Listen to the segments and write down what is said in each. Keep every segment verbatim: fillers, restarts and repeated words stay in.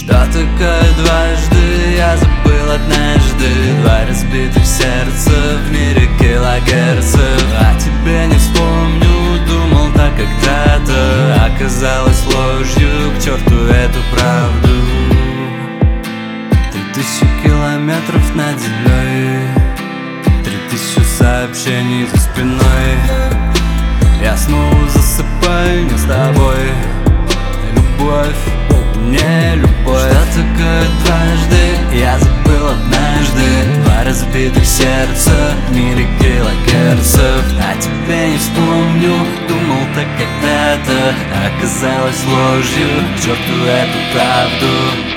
Что такое дважды, я забыл однажды. Два разбитых сердца в мире килогерцев. А тебе не вспомню, думал так когда-то. Оказалось ложью, к черту эту правду. Три тысячи километров над землей, три тысячи сообщений за спиной. Я снова засыпаю не с тобой. Любовь, не любовь. Что такое дважды, я забыл однажды. Два разбитых сердца в мире килогерцев. А тебе не вспомню, думал так когда-то. Оказалось ложью, к черту эту правду.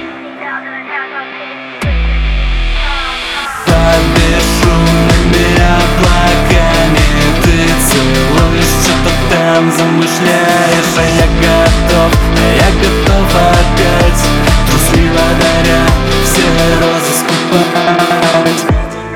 Там замышляешь, а я готов, а я готов опять трусливо даря все розы скупать.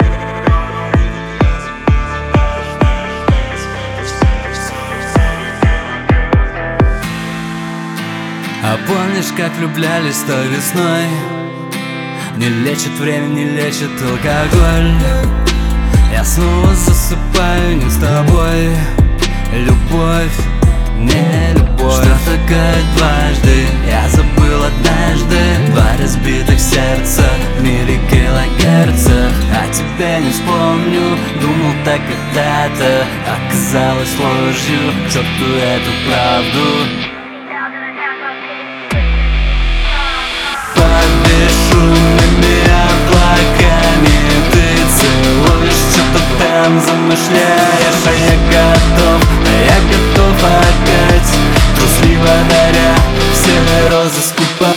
А помнишь, как влюблялись той весной? Не лечит время, не лечит алкоголь. Я снова засыпаю не с тобой. Любовь, не любовь. Что такое дважды, я забыл однажды. Два разбитых сердца в мире килогерцев. А тебя не вспомню, думал так когда-то. Оказалось ложью, к черту эту правду. Под бесшумными облаками ты целуешь, что-то там замышляешь, а я готов, а я готов опять трусливо даря все розы скупать.